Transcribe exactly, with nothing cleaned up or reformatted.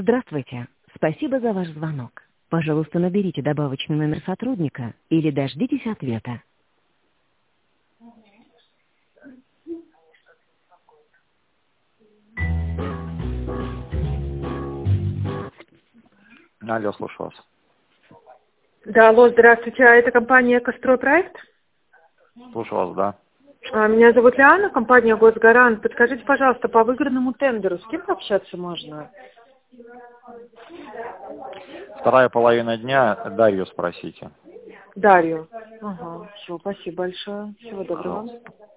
Здравствуйте. Спасибо за ваш звонок. Пожалуйста, наберите добавочный номер сотрудника или дождитесь ответа. Алло, слушаю вас. Да, алло, здравствуйте. А это компания «Экостройпроект»? Слушаю вас, да. А, Меня зовут Лиана, компания «Госгарант». Подскажите, пожалуйста, по выигранному тендеру с кем общаться можно? Вторая половина дня, Дарью спросите. Дарью. Ага, все, спасибо большое. Всего доброго. Пожалуйста.